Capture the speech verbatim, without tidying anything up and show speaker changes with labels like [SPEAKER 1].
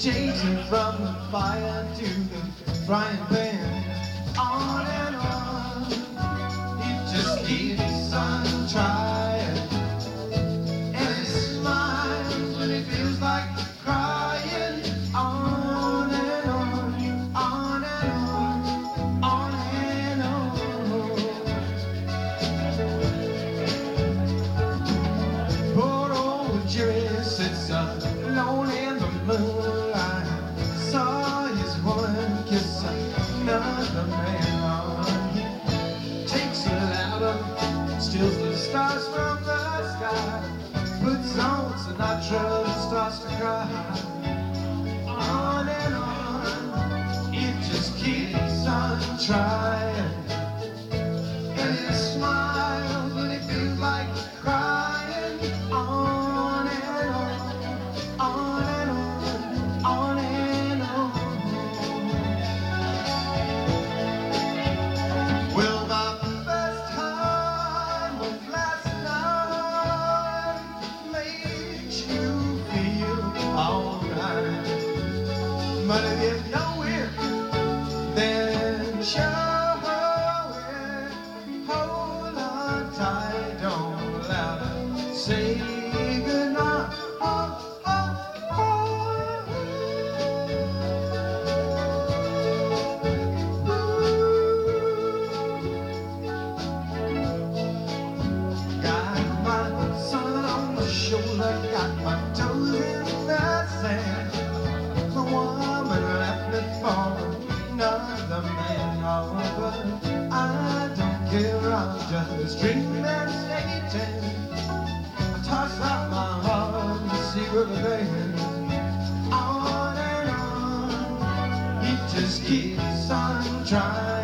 [SPEAKER 1] changing from the fire to the frying pan. On and on, he just keeps on trying. And he smiles when he feels like crying. On and on, on and on, on and on. Poor old Jerry sits alone in the moonlight. Saw his woman kiss another man. On he takes a ladder, steals the stars from the sky, puts on Sinatra and starts to cry. On and on, it just keeps on trying. And he smiles when he feels like crying. On and on, on and on, on and on. Well, my first time was last night, makes you feel alright. But if you know it, then show it. Hold on tight, don't allow to say goodnight. Oh, oh, oh. Got my son on my shoulder, got my toes in the sand. My woman left me for another man. Oh, but I don't care, I'm just dreaming and Satan. I toss out my heart and see where the land. On and on, he just keeps on trying.